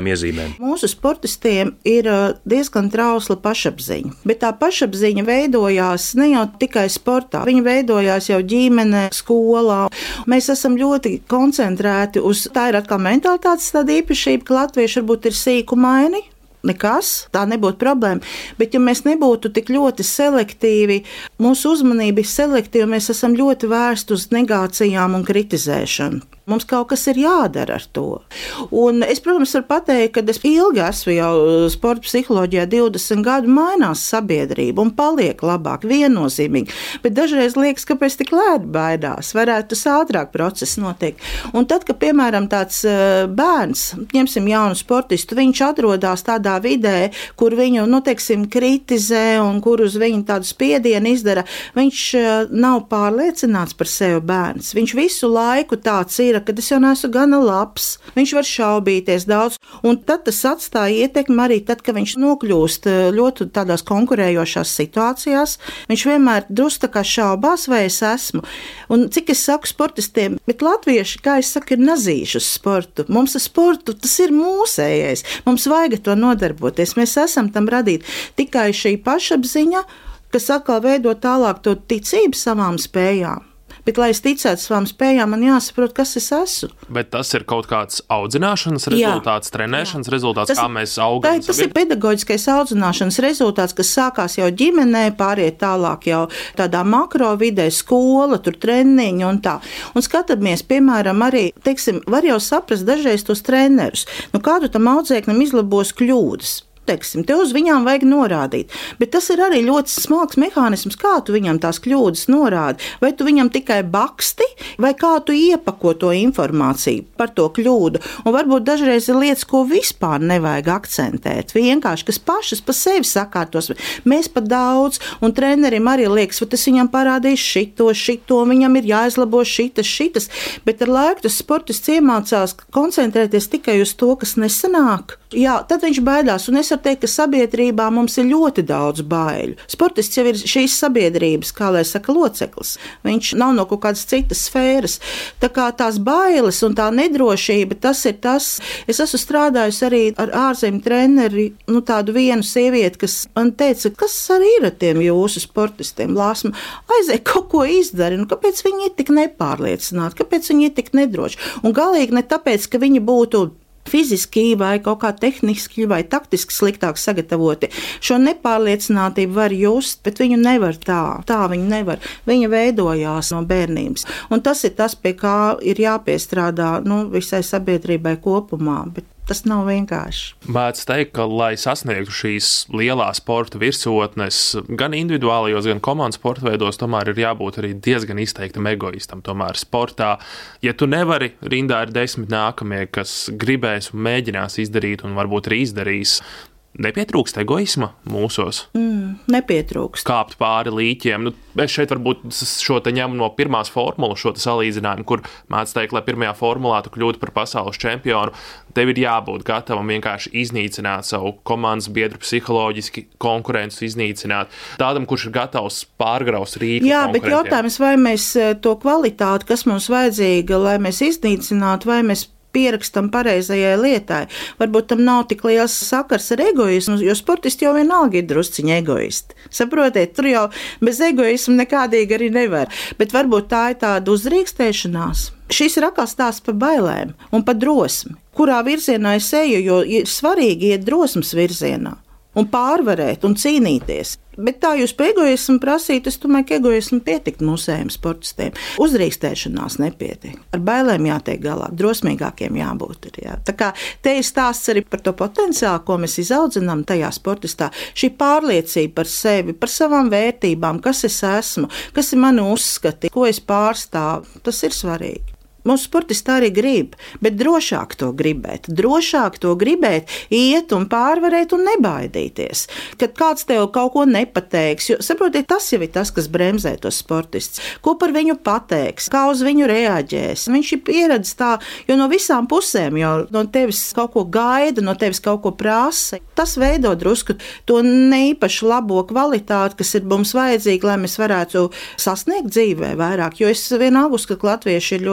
galvenajām iezīmēm? Mūsu sportistiem ir diezgan trausla pašapziņa, bet tā pašapziņa veidojās ne jau tikai sportā, viņa veidojās jau ģimenē, skolā. Mēs esam ļoti koncentrēti uz, tā ir atkal mentalitātes tāda īpašība, ka latvieši varbūt ir sīkumaini. Nekas, tā nebūtu problēma. Bet, ja mēs nebūtu tik ļoti selektīvi, mūsu uzmanība ir selektīva, mēs esam ļoti vērsti uz negācijām un kritizēšanu. Mums kaut kas ir jādara ar to. Un es, protams, varu pateikt, ka es ilgi esmu jau sporta psiholoģijā, divdesmit gadu mainās sabiedrība un paliek labāk, viennozīmīgi. Bet dažreiz liekas, kāpēc tik lēti baidās, varētu tas ātrāk process notiek. Un tad, kad, piemēram, tāds bērns, ņemsim jaunu sportistu, viņš atrodas tādā vidē, kur viņu, nu, teiksim, kritizē un kur uz viņu tādu spiedienu izdara, viņš nav pārliecināts par sevi bērns. Viņš visu laiku tāds ir, kad es jau neesmu gana labs, viņš var šaubīties daudz, un tad tas atstāja ietekmi arī tad, kad viņš nokļūst ļoti tādās konkurējošās situācijās, viņš vienmēr drusku tā kā šaubās, vai es esmu. Un cik es saku sportistiem, bet latvieši, kā es saku, ir nazīši uz sportu. Mums ar sportu, tas ir mūsējais, mums vajag to nodarboties, mēs esam tam radīti. Tikai šī pašapziņa, kas atkal veido tālāk to ticību savām spējām. Bet, lai es ticētu savām spējām, man jāsaprot, kas es esmu. Bet tas ir kaut kāds audzināšanas rezultāts, jā, trenēšanas jā. rezultāts, tas, kā mēs augam. Tā, tas ir pedagoģiskais audzināšanas rezultāts, kas sākās jau ģimenē, pāriet tālāk jau tādā makro vidē, skola, tur treniņi un tā. Un skatāmies, piemēram, arī, teiksim, var jau saprast dažreiz tos trenerus. Nu, kādu tam audzēknim izlabos kļūdas? Teiksim, te uz viņām vajag norādīt, bet tas ir arī ļoti smalks mehānisms, kā tu viņam tās kļūdas norādi, vai tu viņam tikai baksti, vai kā tu iepako to informāciju par to kļūdu, un varbūt dažreiz ir lietas, ko vispār nevajag akcentēt, vienkārši, kas pašas pa sevi sakārtos, mēs pat daudz, un trenerim arī liekas, vai tas viņam parādīs šito, šito, viņam ir jāizlabo šitas, šitas, bet ar laiku tas sportists iemācās koncentrēties tikai uz to, kas nesanāk. Jā, tad viņš baidās, un es varu teikt, ka sabiedrībā mums ir ļoti daudz baiļu. Sportists jau ir šīs sabiedrības, kā lai saka, loceklis. Viņš nav no kaut kādas citas sfēras. Tā kā tās bailes un tā nedrošība, tas ir tas. Es esmu strādājusi arī ar ārzemju treneri, nu tādu vienu sievieti, kas man teica, kas arī ir ar tiem jūsu sportistiem, Lāsma, aiziet kaut ko izdari, nu kāpēc viņi ir tik nepārliecināti, kāpēc viņi ir tik nedroši. Un galīgi ne tāpēc, ka viņi būtu fiziski vai kaut kā tehniski vai taktiski sliktāk sagatavoti. Šo nepārliecinātību var just, bet viņu nevar tā. Tā viņu nevar. Viņa veidojās no bērnības. Un tas ir tas, pie kā ir jāpiestrādā, nu, visai sabiedrībai kopumā. Bet tas nav vienkārši. Mēdz teikt, ka, lai sasniegtu šīs lielās sporta virsotnes, gan individuālajos, gan komandas sporta veidos, tomēr ir jābūt arī diezgan izteiktam egoistam. Tomēr sportā, ja tu nevari, rindā ir desmit nākamie, kas gribēs un mēģinās izdarīt un varbūt arī izdarīs. Nepietrūkst egoisma mūsos? Mm, nepietrūkst. Kāpt pāri līķiem. Nu, es šeit varbūt šo te ņemu no pirmās formulas, šo te salīdzinājumu, kur mēdz teikt, lai pirmajā formulā tu kļūtu par pasaules čempionu, tev ir jābūt gatavam vienkārši iznīcināt savu komandas biedru psiholoģiski, konkurentus iznīcināt. Tādam, kurš ir gatavs pārgraust rīku. Jā, bet jautājums, vai mēs to kvalitāti, kas mums vajadzīga, lai mēs iznīcinātu, vai mēs pierakstam pareizajai lietai. Varbūt tam nav tik liels sakars ar egoismu, jo sportisti jau vienalga ir drusciņi egoisti. Saprotiet, tur jau bez egoismu nekādīgi arī nevar. Bet varbūt tā ir tāda uzrīkstēšanās. Šis ir atkal stāsts par bailēm un par drosmi. Kurā virzienā es eju, jo ir svarīgi iet drosmas virzienā un pārvarēt un cīnīties. Bet tā jūs par egoismu prasīt, es domāju, ka egoismu pietikt mūsējiem sportistiem. Uzrīkstēšanās nepietiek. Ar bailēm jātiek galā, drosmīgākiem jābūt. Ir, jā. Tā kā te ir stāsts arī par to potenciālu, ko mēs izaudzinām tajā sportistā. Šī pārliecība par sevi, par savām vērtībām, kas es esmu, kas ir mani uzskati, ko es pārstāvu, tas ir svarīgi. Mūsu sportisti arī grib, bet drošāk to gribēt. Drošāk to gribēt, iet un pārvarēt un nebaidīties. Kad kāds tev kaut ko nepateiks, jo, saprotiet, tas jau ir tas, kas bremzē tos sportistus. Ko par viņu pateiks, kā uz viņu reaģēs. Viņš ir pieredzis tā, jo no visām pusēm jau no tevis kaut ko gaida, no tevis kaut ko prasa. Tas veido drusku to neīpaši labo kvalitāti, kas ir mums vajadzīga, lai mēs varētu sasniegt dzīvē vairāk. Jo es vienalga uzskatu, ka latvieši ir ļoti talanti.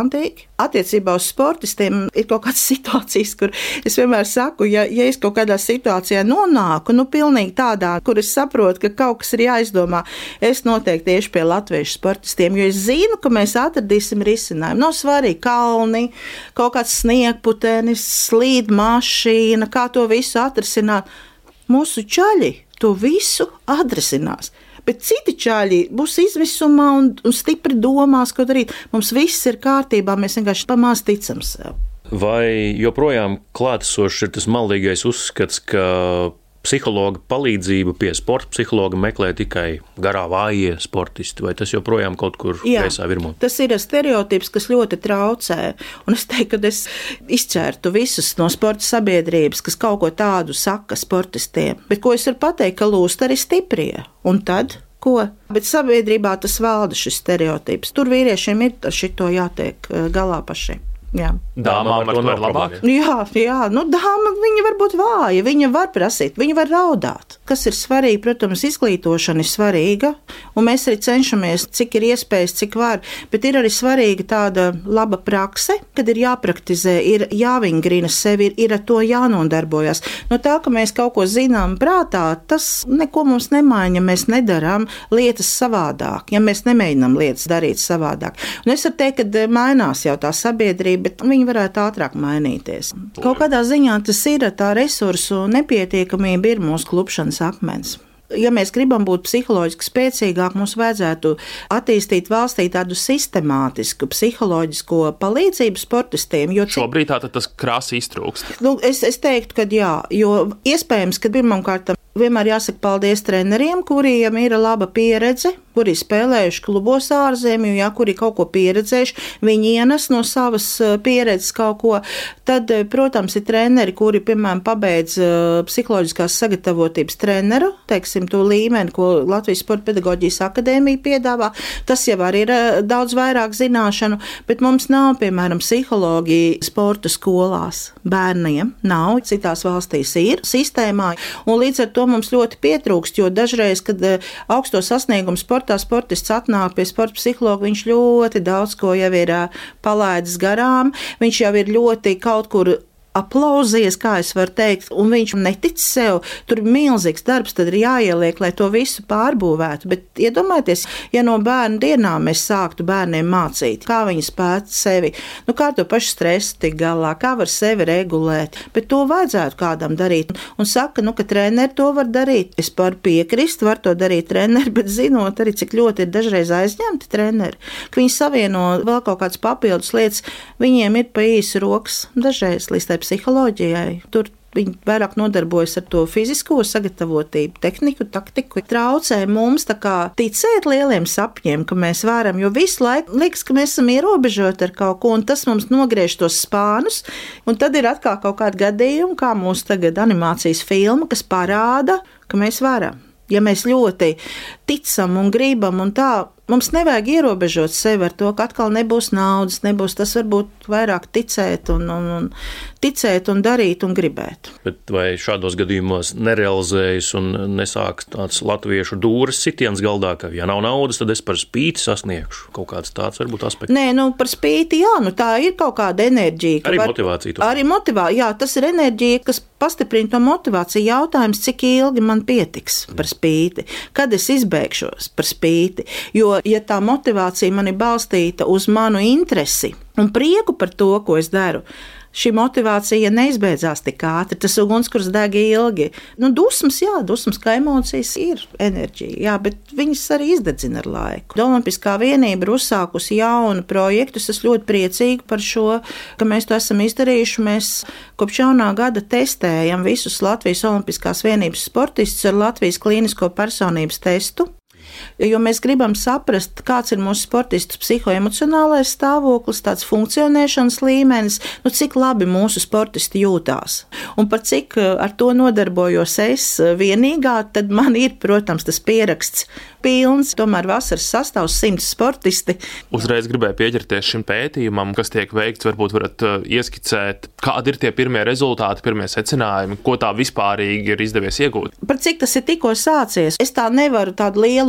talantīgi. Attiecībā uz sportistiem ir kaut kādas situācijas, kur es vienmēr saku, ja, ja es kaut kādā situācijā nonāku, nu pilnīgi tādā, kur es saprotu, ka kaut kas ir jāizdomā, es noteikti tieši pie latviešu sportistiem, jo es zinu, ka mēs atradīsim risinājumu. Nav svarīgi kalni, kaut kāds sniegputenis, slīd mašīna, kā to visu atrisināt. Mūsu čaļi to visu atrisinās. Bet citi čaļi būs izmisumā un, un stipri domās, ko darīt. Mums viss ir kārtībā, mēs vienkārši pamāc ticam sev. Vai joprojām klātesošs ir tas maldīgais uzskats, ka psihologa palīdzību pie sporta psihologa meklē tikai garā vājie sportisti, vai tas joprojām kaut kur gaisā virmo? Tas ir stereotips, kas ļoti traucē, un es teiktu, ka es izķertu visus no sporta sabiedrības, kas kaut ko tādu saka sportistiem, bet ko es varu pateikt, ka lūst arī stiprie, un tad ko? Bet sabiedrībā tas valda šis stereotips, tur vīriešiem ir ar šito jātiek galā pašiem. Jā. Dāmām ar to ir labāk? Jā, jā, nu dāma, viņa var būt vāja, viņa var prasīt, viņa var raudāt. Kas ir svarīgi, protams, izglītošana ir svarīga, un mēs arī cenšamies, cik ir iespējas, cik var, bet ir arī svarīga tāda laba prakse, kad ir jāpraktizē, ir jāvingrina sevi, ir, ir ar to jānodarbojas. No tā, ka mēs kaut ko zinām prātā, tas neko mums nemaina, ja mēs nedarām lietas savādāk, ja mēs nemēģinām lietas darīt savādāk. Un es varu teikt, ka mainās jau tā sabiedrība, bet viņi varētu ātrāk mainīties. Kaut kādā ziņā tas ir, tā resursu nepietiekamība ir mūsu klupšanas akmens. Ja mēs gribam būt psiholoģiski spēcīgāk, mums vajadzētu attīstīt valstī tādu sistemātisku psiholoģisko palīdzību sportistiem. Jo šobrīd tātad tas krāsa iztrūkst. Nu, es, es teiktu, ka jā, jo iespējams, ka pirmkārt vienmēr jāsaka paldies treneriem, kuriem ir laba pieredze, kuri spēlējuši klubos ārzemju, ja, kuri kaut ko pieredzējuši, viņi ienes no savas pieredzes kaut ko. Tad, protams, ir treneri, kuri, piemēram, pabeidz psiholoģiskās sagatavotības treneru, teiksim, to līmeni, ko Latvijas Sporta pedagoģijas akadēmija piedāvā. Tas jau arī ir daudz vairāk zināšanu, bet mums nav, piemēram, psiholoģija sporta skolās bērniem. Nav, citās valstīs ir sistēmā, un līdz ar to mums ļoti pietrūkst, jo dažreiz, kad augsto sasniegumu sportā sportists atnāk pie sporta psihologa, viņš ļoti daudz ko jau ir palaidis garām, viņš jau ir ļoti kaut kur aplauzies, kā es varu teikt, un viņš netic sev, tur ir milzīgs darbs, tad ir jāieliek, lai to visu pārbūvētu, bet iedomājieties, ja no bērnu dienām mēs sāktu bērniem mācīt, kā viņi spētu sevi, nu kā to pašu stresu tik galā, kā var sevi regulēt, bet to vajadzētu kādam darīt, un saka, nu, ka treneri to var darīt, es varu piekrist, var to darīt treneri, bet zinot arī, cik ļoti ir dažreiz aizņemti treneri, ka viņi savieno vēl kaut kādas papildus lietas, viņiem ir pa īsu rokas, dažreiz līdz tai psiholoģijai. Tur viņi vairāk nodarbojas ar to fizisko sagatavotību, tehniku, taktiku. Traucē mums tā kā ticēt lieliem sapņiem, ka mēs varam, jo visu laiku liekas, ka mēs esam ierobežoti ar kaut ko, un tas mums nogriež tos spānus, un tad ir atkal kaut kādi gadījumi, kā mūsu tagad animācijas filma, kas parāda, ka mēs varam. Ja mēs ļoti ticam un gribam un tā, mums nevajag ierobežot sevi ar to, ka atkal nebūs naudas, nebūs tas varbūt vairāk ticēt un, un, un ticēt un darīt un gribēt. Bet vai šādos gadījumos nerealizējas un nesāk tāds latviešu dūres sitiens galdā, ka ja nav naudas, tad es par spīti sasniegšu? Kaut kāds tāds varbūt aspekts? Nē, nu par spīti, jā, nu tā ir kaut kāda enerģija. Arī var, motivācija. To. Arī motivācija, jā, tas ir enerģija, kas pastiprina to motivāciju. Jautājums, cik ilgi man pietiks par spīti, kad es izbeigšos par spīti, jo ja tā motivācija man ir balstīta uz manu interesi un prieku par to, ko es daru, šī motivācija neizbeidzās tik ātri, tas ugunskurs deg ilgi. Nu, dusmas, jā, dusmas kā emocijas ir enerģija, jā, bet viņas arī izdedzina ar laiku. Olimpiskā vienība ir uzsākusi jaunu projektu, es esmu ļoti priecīga par šo, ka mēs to esam izdarījuši. Mēs kopš jaunā gada testējam visus Latvijas Olimpiskās vienības sportistus ar Latvijas klīnisko personības testu. Jo mēs gribam saprast, kāds ir mūsu sportistu psihoemocionālais stāvoklis, tāds funkcionēšanas līmenis, nu cik labi mūsu sportisti jūtās. Un par cik ar to nodarbojos es vienīgā, tad man ir, protams, tas pieraksts pilns, tomēr vasaras sastāvs simts sportisti. Uzreiz gribēju pieķerties šim pētījumam, kas tiek veikts, varbūt varat ieskicēt, kādi ir tie pirmie rezultāti, pirmie secinājumi, ko tā vispārīgi ir izdevies iegūt. Par cik tas ir tikko sācies, es tā nevaru tādu lielu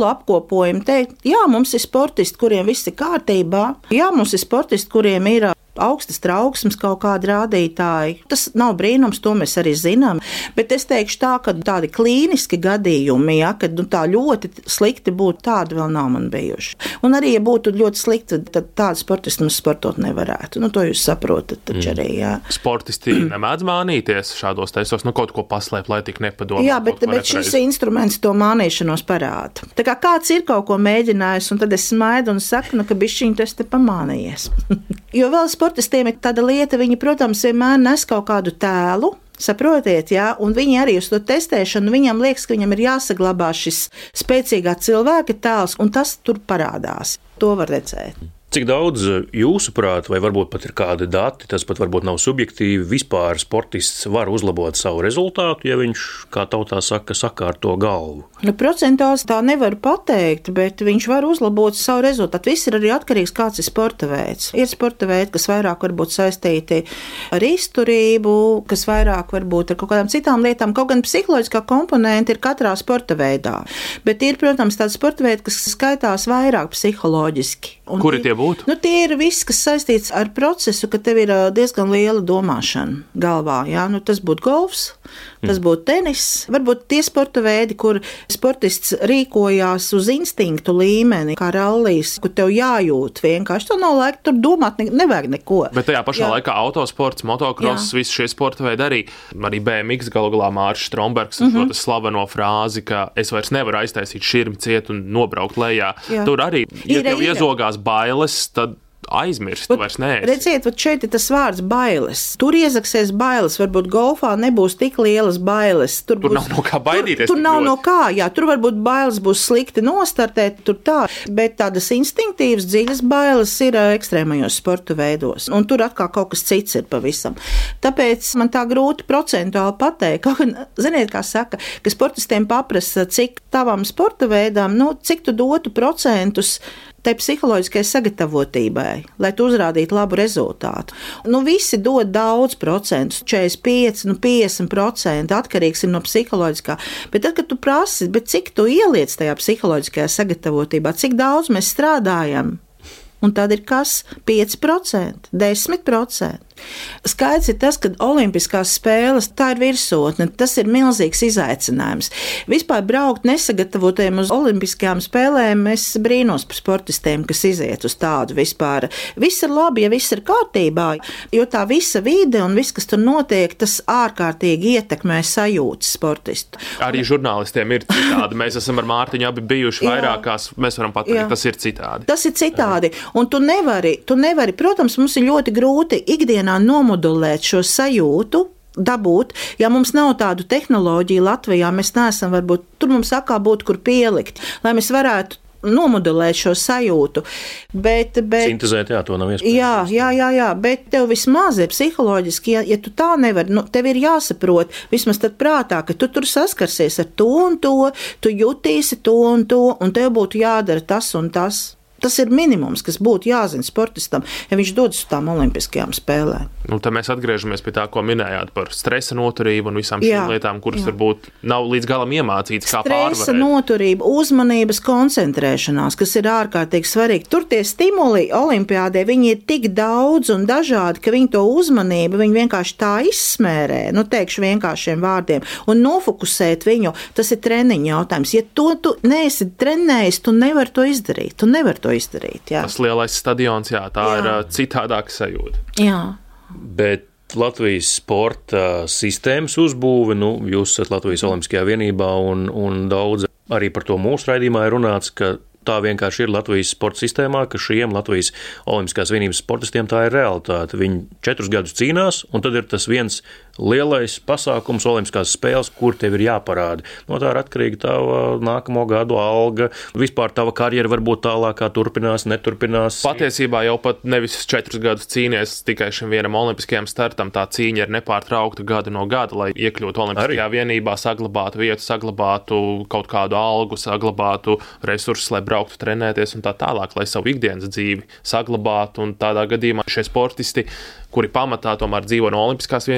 lielu apkopojumu teikt, jā, mums ir sportisti, kuriem viss ir kārtībā, jā, mums ir sportisti, kuriem ir augstas trauksmes, kaut kādi rādītāji. Tas nav brīnums, to mēs arī zinām. Bet es teikšu tā, ka tādi klīniski gadījumi, ja, kad nu, tā ļoti slikti būtu, tādi vēl nav man bijuši. Un arī, ja būtu ļoti slikti, tad tādi sportisti mums sportot nevarētu. Nu, to jūs saprotat taču arī, jā. Sportisti nemēdz mānīties šādos teisos, nu kaut ko paslēp, lai tik nepadomā. Jā, bet, bet šis instruments to mānīšanos parāda. Tā kā kāds ir kaut ko mēģinājis, un tad es smaidu un saku, nu, ka bišķiņ tu esi te pamānījies. Jo vēl sportistiem ir tāda lieta, viņi, protams, vienmēr nes kaut kādu tēlu, saprotiet, jā, un viņi arī uz to testēšanu, viņam liekas, ka viņam ir jāsaglabā šis spēcīgā cilvēka tēls, un tas tur parādās. To var redzēt. Cik daudz jūsuprāt, vai varbūt pat ir kādi dati, tas pat varbūt nav subjektīvi, vispār sportists var uzlabot savu rezultātu, ja viņš, kā tautā saka, sakārto galvu? Nu, procentāls tā nevar pateikt, bet viņš var uzlabot savu rezultātu. Viss ir arī atkarīgs, kāds ir sporta veids. Ir sporta veidi, kas vairāk varbūt saistīti ar izturību, kas vairāk varbūt ar kaut kādām citām lietām, kaut gan psiholoģiskā komponenta ir katrā sporta veidā. Bet ir, protams, tādi sporta veidi, kas skaitās vairāk psiholoģiski. Un Kuri tie būtu? Nu, tie ir viss, kas saistīts ar procesu, ka tev ir diezgan liela domāšana galvā. Jā? Nu, tas būtu golfs, tas būtu tenis, varbūt tie sporta veidi, kur sportists rīkojās uz instinktu līmeni, kā rallijs, kur tev jājūt vienkārši. Tev nav laika tur domāt, ne, nevajag neko. Bet tajā pašā jā. laikā autosports, motocross, visi šie sporta veidi arī, arī B M X galu galā Mārcis Strombergs ar mm-hmm. šo slaveno frāzi, ka es vairs nevaru aiztaisīt širmi ciet un nobraukt lejā. Jā. Tur arī, ja ir, tev ir. iezogās bailes, tad aizmirst, tu vairs neesi. Redziet, šeit ir tas vārds bailes. Tur iezaksies bailes, varbūt golfā nebūs tik lielas bailes. Tur, tur būs, nav no kā baidīties. Tur, tur nav ļoti. no kā, jā, tur varbūt bailes būs slikti nostartēt, tur tā, bet tādas instinktīvas, dziļas bailes ir ekstrēmajos sporta veidos. Un tur atkal kaut kas cits ir pavisam. Tāpēc man tā grūti procentuāli pateikt. Kaut gan, ziniet, kā saka, ka sportistiem paprasa, cik tavam sporta veidām, nu, cik tu dotu procentus tai psiholoģiskai sagatavotībai, lai tu uzrādītu labu rezultātu. Nu, visi dod daudz procentus, četrdesmit pieci, nu, piecdesmit procenti, atkarīgs ir no psiholoģiskā. Bet tad, kad tu prasi, bet cik tu ieliec tajā psiholoģiskajā sagatavotībā, cik daudz mēs strādājam, un tad ir kas? pieci procenti, desmit procenti. Skaidrs ir tas, ka olimpiskās spēles tā ir virsotne, tas ir milzīgs izaicinājums. Vispār braukt nesagatavotiem uz olimpiskajām spēlēm, es brīnos par sportistiem, kas iziet uz tādu vispār. Viss ir labi, ja viss ir kārtībā, jo tā visa vide un viss, kas tur notiek, tas ārkārtīgi ietekmē sajūtas sportistu. Arī žurnālistiem ir citādi. Mēs esam ar Mārtiņu abi bijuši vairākās, mēs varam pateikt, tas ir citādi. Tas ir citādi, un tu nevari, tu nevari, protams, mums ir ļoti grūti ikdienā nomodulēt šo sajūtu, dabūt, ja mums nav tādu tehnoloģiju Latvijā, mēs neesam varbūt, tur mums atkal būtu kur pielikt, lai mēs varētu nomodulēt šo sajūtu. Bet, bet, Sintezēt, jā, to nav iespējams. Jā, jā, jā, jā, bet tev vismaz ir psiholoģiski, ja, ja tu tā nevari, nu, tev ir jāsaprot, vismaz tad prātā, ka tu tur saskarsies ar to un to, tu jutīsi to un to, un tev būtu jādara tas un tas. Tas ir minimums, kas būtu jāzina sportistam, ja viņš dodas uz tām olimpiskajām spēlēm. Nu, tad mēs atgriežamies pie tā, ko minējāt par stresa noturību un visām šīm jā, lietām, kuras jā. varbūt nav līdz galam iemācītas, kā pārvarēt. Stresa noturība, uzmanības koncentrēšanās, kas ir ārkārtīgi svarīgi. Tur tie stimuli olimpiādē, viņi ir tik daudz un dažādi, ka viņi to uzmanību, viņi vienkārši tā izsmērē, nu teikšu vienkāršiem vārdiem, un nofokusēt viņu, tas ir treniņa jautājums. Ja to tu neesi trenējis, tu nevar to izdarīt, tu nevar to izdarīt. Jā. Tas lielais stadions, jā, tā jā. ir uh, citādāka sajūta. Jā. Bet Latvijas sporta sistēmas uzbūve, nu, jūs esat Latvijas Olimpiskajā vienībā un, un daudz arī par to mūsu raidījumā ir runāts, ka tā vienkārši ir Latvijas sporta sistēmā, ka šiem Latvijas Olimpiskās vienības sportistiem tā ir realitāte. Viņi četrus gadus cīnās, un tad ir tas viens lielais pasākums, Olimpiskās spēles, kur tev ir jāparāda. No tā ir atkarīga tava nākamo gadu alga, vispār tava karjera varbūt tālākā turpinās, neturpinās. Patiesībā jau pat nevis četrus gadus cīnies tikai šim vienam olimpiskajam startam, tā cīņa ir nepārtraukta gadu no gada, lai iekļūtu Olimpiskajā Arī. vienībā, saglabātu vietu, saglabātu kaut kādu algu, saglabātu resursus, lai brauktu trenēties un tā tālāk, lai savu ikdienas dzīvi saglabātu, un tādā gadījumā šie sportisti, kuri pamatā tomēr dzīvo no Olimpiskās vienības finansējuma,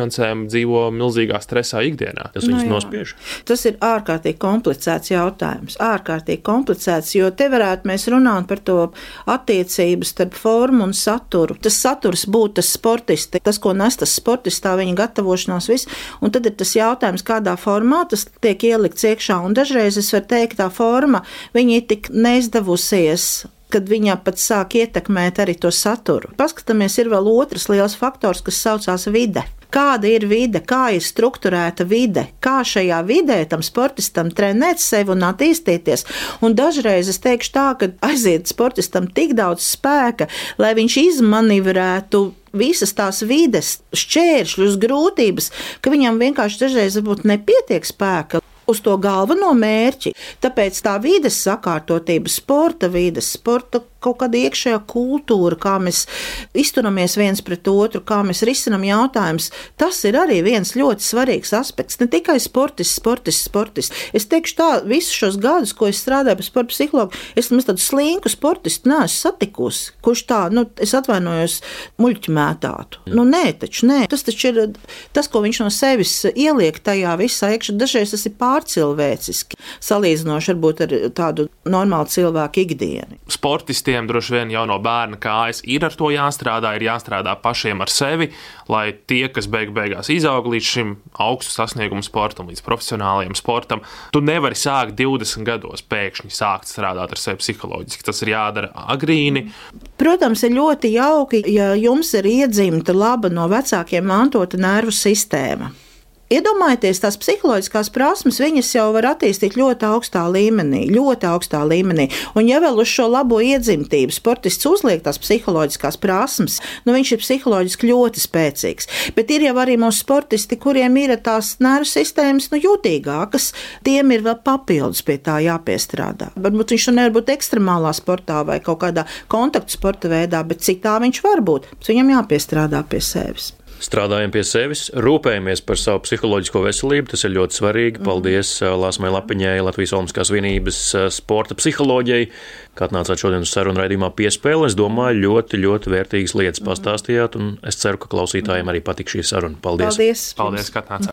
konkurencēm dzīvo milzīgā stresā ikdienā. Tas viņus Nu jā. nospiež. Tas ir ārkārtīgi komplicēts jautājums. Ārkārtīgi komplicēts, jo te varētu mēs runāt par to attiecību starp formu un saturu. Tas saturs būtu tas sportisti, tas, ko nes tas sportists, tā viņa gatavošanās, viss. Un tad ir tas jautājums, kādā formā tas tiek ielikts iekšā. Un dažreiz es varu teikt, tā forma, viņa ir tik neizdevusies, kad viņa pat sāk ietekmēt arī to saturu. Paskatāmies, ir vēl otrs liels faktors, kas saucās vide. Kāda ir vide, kā ir strukturēta vide, kā šajā vidē tam sportistam trenēt sevi un attīstīties. Un dažreiz es teikšu tā, ka aiziet sportistam tik daudz spēka, lai viņš izmanivrētu visas tās vides, šķēršļus, grūtības, ka viņam vienkārši dažreiz varbūt nepietiek spēka uz to galveno mērķi. Tāpēc tā vides sakārtotība, sporta vides, sporta kaut kāda iekšējā kultūra, kā mēs izturamies viens pret otru, kā mēs risinam jautājumus, tas ir arī viens ļoti svarīgs aspekts. Ne tikai sportists, sportists, sportists. Es teikšu tā, visus šos gadus, ko es strādāju par sporta psihologu, es nemaz tādu slinku sportistu neesmu satikusi, kurš tā, nu, es atvainojos, muļķi mētātu. Nu, nē, taču nē. Tas taču ir tas, ko viņš no sevis ieliek tajā visā iekšā. Dažreiz tas ir pārcilvēciski, salīdzinoši varbūt ar tādu normālu cilvēku ikdienu. Sportistiem droši vien jau no bērna kājas ir ar to jāstrādā, ir jāstrādā pašiem ar sevi, lai tie, kas beig beigās izaug līdz šim augstu sasniegumu sportam, līdz profesionālajiem sportam, tu nevari sākt divdesmit gados pēkšņi sākt strādāt ar sevi psiholoģiski. Tas ir jādara agrīni. Protams, ir ļoti jauki, ja jums ir iedzimta laba no vecākiem mantota nervu sistēma. Iedomājieties, tās psiholoģiskās prasmes, viņas jau var attīstīt ļoti augstā līmenī, ļoti augstā līmenī. Un ja vēl uz šo labo iedzimtību sportists uzliek tās psiholoģiskās prasmes, nu viņš ir psiholoģiski ļoti spēcīgs. Bet ir jau arī mūsu sportisti, kuriem ir tās nervu sistēmas nu, jūtīgākas, tiem ir vēl papildus pie tā jāpiestrādā. Varbūt viņš nevar būt ekstremālā sportā vai kaut kādā kontaktu sporta veidā, bet citā viņš var būt. Viņam jāpiestrādā pie sevis. Strādājam pie sevis, rūpējamies par savu psiholoģisko veselību, tas ir ļoti svarīgi. Paldies Lāsmai Lapiņai, Latvijas Olimpiskās vienības sporta psiholoģijai, kā atnācāt šodien uz sarunu raidījumā Piespēle. Es domāju, ļoti, ļoti vērtīgas lietas pastāstījāt, un es ceru, ka klausītājiem arī patīk šī saruna. Paldies! Paldies, Paldies ka atnācāt!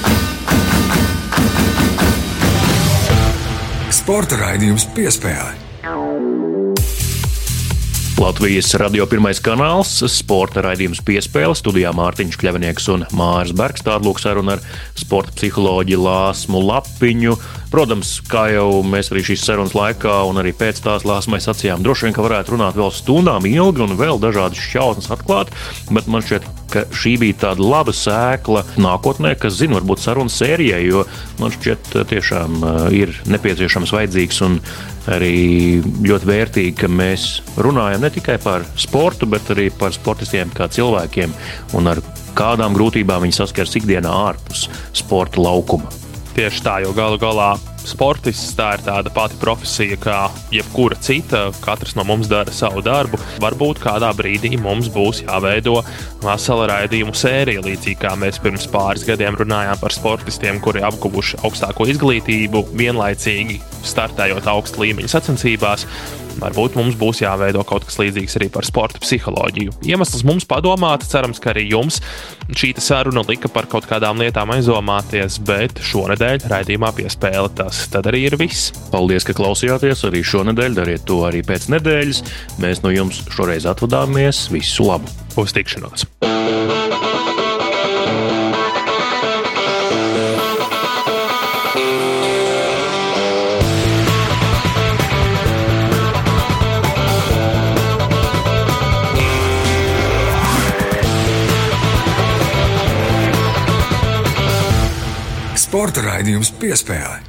Sporta raidījums Piespēle. Latvijas radio pirmais kanāls, sporta raidījums Piespēle, studijā Mārtiņš Kļavinieks un Māris Bergs. Tāda lūk saruna ar sporta psiholoģi Lāsmu Lapiņu. Protams, kā jau mēs arī šīs sarunas laikā un arī pēc tās Lāsmai sacījām, droši vien, ka varētu runāt vēl stundām ilgi un vēl dažādas šķautnes atklāt, bet man šķiet, ka šī bija tāda laba sēkla nākotnē, kas zina, varbūt sarunas sērijai, jo man šķiet tiešām ir nepieciešams, vajadzīgs un arī ļoti vērtīgi, ka mēs runājam ne tikai par sportu, bet arī par sportistiem kā cilvēkiem un ar kādām grūtībām viņi saskars ikdienā ārpus sporta laukuma. Tieši tā, jo galu galā sportists tā ir tāda pati profesija kā jebkura cita, katrs no mums dara savu darbu. Varbūt kādā brīdī mums būs jāveido vesela raidījumu sērija, līdzīgi kā mēs pirms pāris gadiem runājām par sportistiem, kuri apguvuši augstāko izglītību, vienlaicīgi startējot augsta līmeņa sacensībās. Varbūt mums būs jāveido kaut kas līdzīgs arī par sporta psiholoģiju. Iemesls mums padomāt, cerams, ka arī jums šī saruna lika par kaut kādām lietām aizdomāties, bet šonedēļ raidījumā Piespēle tas tad arī ir viss. Paldies, ka klausījāties arī šonedēļ, dariet to arī pēc nedēļas. Mēs no jums šoreiz atvadāmies. Visu labu! Uz tikšanos! Sporta raidījums Piespēle.